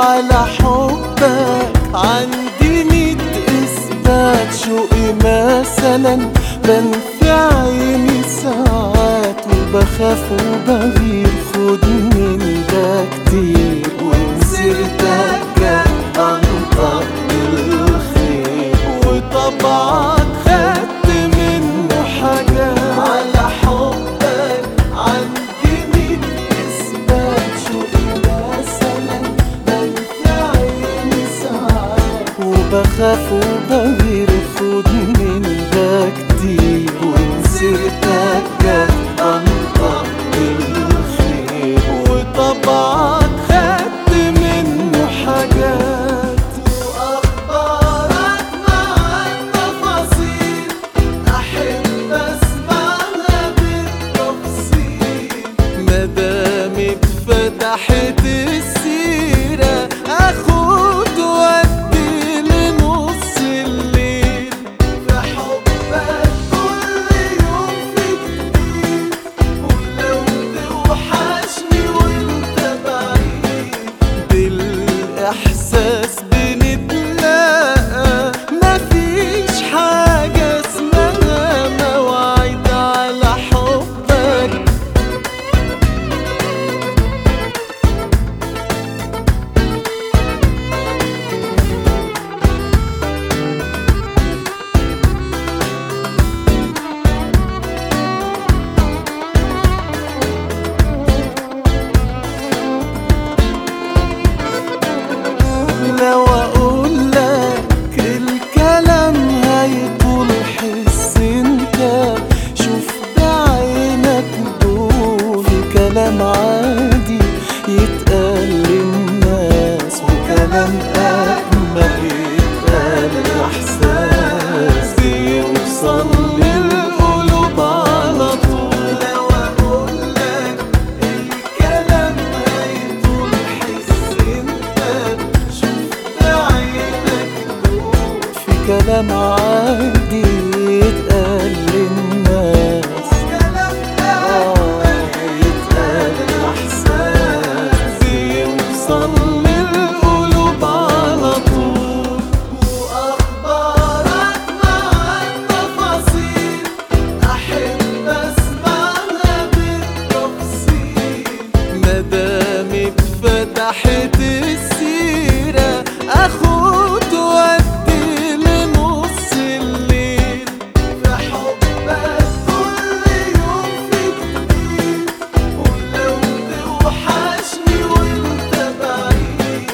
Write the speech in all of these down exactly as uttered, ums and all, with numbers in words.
على حبك عندي ميت إثبات شوقي مثلا بنفي عيني ساعات وبخاف وبغير خد من ده كتير وإن سيرتك جت أنطق بالخير وطبعك خدت منه حاجات على حبك عندي ميت إثبات شوقي مثلا بنفي عيني ساعات وبخاف وبغير خد من ده كتير وإن سيرتك جت أنطق بالخير وطبعك خدت منه حاجات وأخبارك مع التفاصيل أحب أسمعها بالتفصيل مادام اتفتحت السيرة أخد وأدي لنص الليل في حبك كل يوم في جديد ولو توحشني وانت بعيد بالإحساس بنتلاقى مفيش حاجة اسمها مواعيد على حبك لو اقول لك الكلام هيطول حس انت شوف بعينك دول في كلام عادي يتقال للناس وكلام اجمل يتقال احساس بيوصل للقلوب على طول لو اقول لك الكلام هيطول حس انت في كلام عادي يتقال للناس آه يتقال الإحساس بيوصل للقلوب على طول وأخبارك مع التفاصيل أحب أسمعها بالتفصيل مادام اتفتحت السيرة أخد وأدي لنص الليل في حبك كل يوم في جديد ولو توحشني وانت بعيد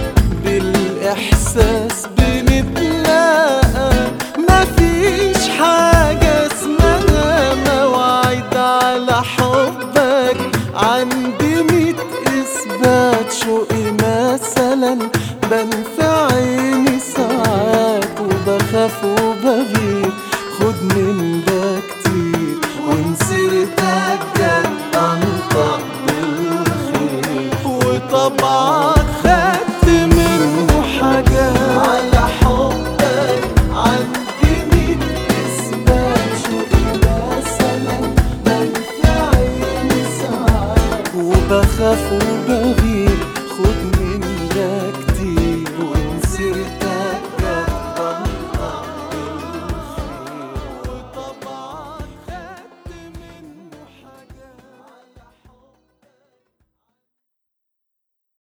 بالإحساس بنتلاقى مفيش حاجة اسمها مواعيد على حبك عندي ميت إثبات شوقي مثلا بنفي عيني ساعات وبخاف وبغير خد من ده كتير وإن سيرتك جت أنطق بالخير وطبعك خدت منه حاجات على حبك عندي ميت إثبات شوقي مثلا بنفي عيني ساعات وبخاف وبغير